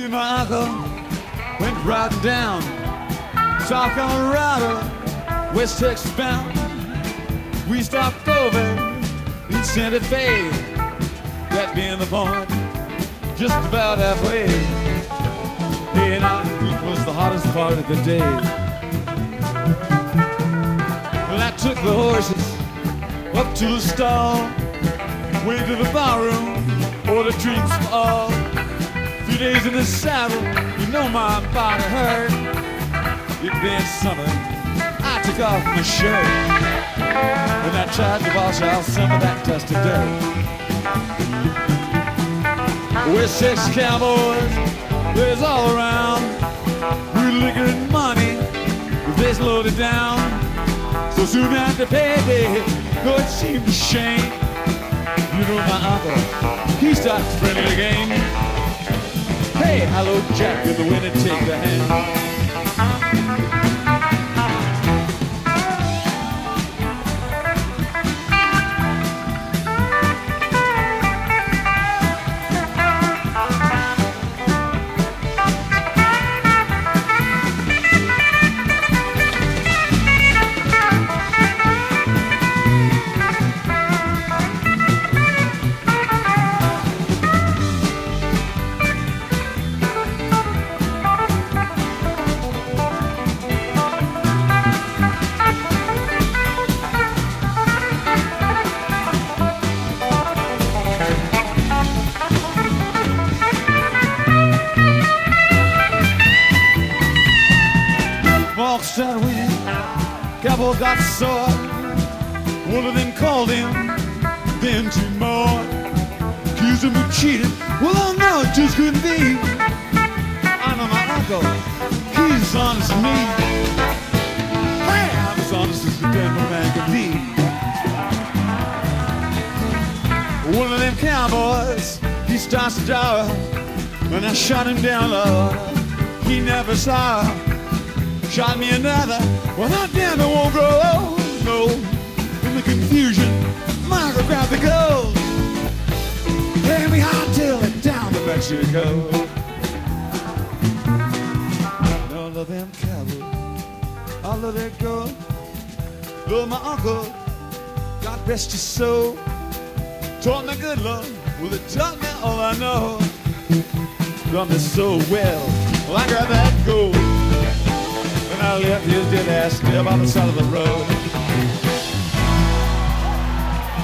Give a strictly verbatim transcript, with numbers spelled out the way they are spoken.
and my uncle went riding down South Colorado, West Texas bound. We stopped over in Santa Fe, that being the point, just about halfway. Day and night it was the hottest part of the day. Well, I took the horses up to the stall, went to the barroom, ordered drinks for all. Three days in the saddle, you know my body hurt. It being summer, I took off my shirt, and I tried to wash out some of that dust and dirt. We're six cowboys, there's all around. We're liquor and money, this loaded down. So soon after payday, though it seemed a shame, you know my uncle, he started friendly again. Hey, hello Jack, you're the winner, take the hand. Started winning, cowboy got sore. One of them called him, then two more accused him of cheating. Well, I know it just couldn't be. I know my uncle, he's as honest as me. Hey, I'm as honest as the Denver man can be. One of them cowboys, he starts to draw. When I shot him down low, he never saw. Shot me another, well that damn it won't grow old, no. In the confusion, Michael grabbed the gold. Let me hightail it down to Mexico. All of them cowboys, all of their gold. Lord, my uncle, God rest his soul, taught me good love, well it taught me all I know. Done me so well, well I got that gold. I left his dead ass still by the side of the road.